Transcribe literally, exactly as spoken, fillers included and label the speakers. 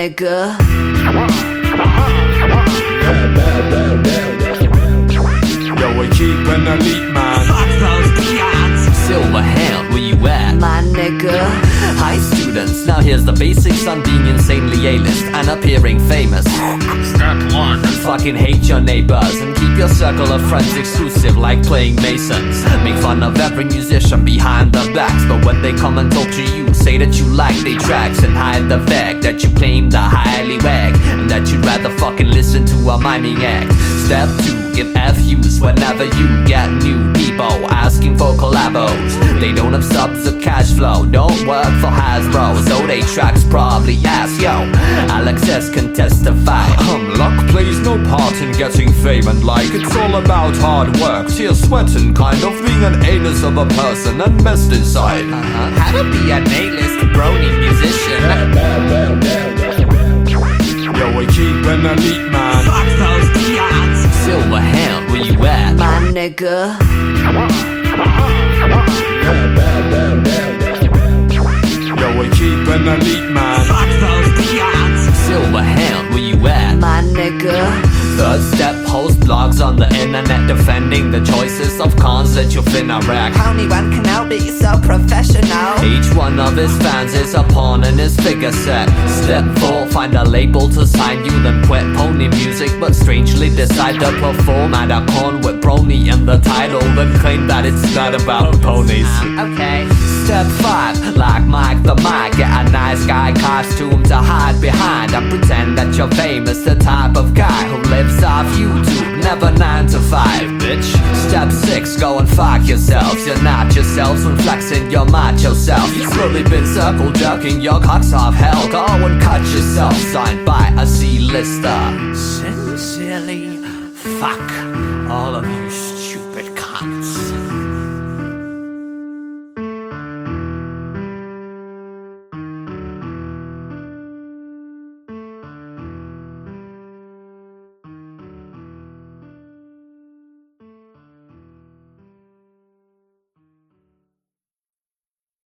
Speaker 1: nigga.
Speaker 2: Yo, we keep an elite man.
Speaker 3: Fuck those peons.
Speaker 4: Silverhand, where you at?
Speaker 1: My nigga.
Speaker 4: Hi students, now here's the basics on being insanely A-list and appearing famous.
Speaker 3: Step one.
Speaker 4: Fucking hate your neighbors and keep your circle of friends exclusive like playing Masons. Make fun of every musician behind their backs, but when they come and talk to you, say that you like their tracks and hide the fact that you claim the highly wag and that you'd rather fucking listen to a miming act. Step two, give F U's whenever you get new people asking for collabos. They don't have subs or cash flow, don't work for Hasbro, so they tracks probably ass. Yo, Alex S can testify.
Speaker 2: Um, luck plays no part in getting fame and like. It's all about hard work, tears, sweat and kind of being an anus of a person and messed inside.
Speaker 4: Uh-huh. How to be an A-list brony musician.
Speaker 2: Yo, we keep an elite man.
Speaker 3: Fuck those peons.
Speaker 4: Silverhand, where you at?
Speaker 1: My nigga.
Speaker 2: Yo, we keep an elite man.
Speaker 3: Fuck those peons.
Speaker 4: Silverhand, where you at?
Speaker 1: My nigga.
Speaker 4: Third step, post blogs on the internet defending the choices of cons that you finna wreck.
Speaker 1: Only one can now be so professional.
Speaker 4: Each one of his fans is a pawn in his figure set. Step four, find a label to sign you, then quit pony music, but strangely decide to perform at a con with brony in the title, then claim that it's not about ponies.
Speaker 1: Okay.
Speaker 4: Step five, like Mike the Mic, get a nice guy costume to hide behind and pretend that you're famous, the type of guy who lives off YouTube, never nine to five, bitch. Step six, go and fuck yourselves. You're not yourselves when flexing your macho self. You've slowly been circle jerking your cocks off hell. Go and cut yourself, signed by a C-lister. Sincerely, fuck all of you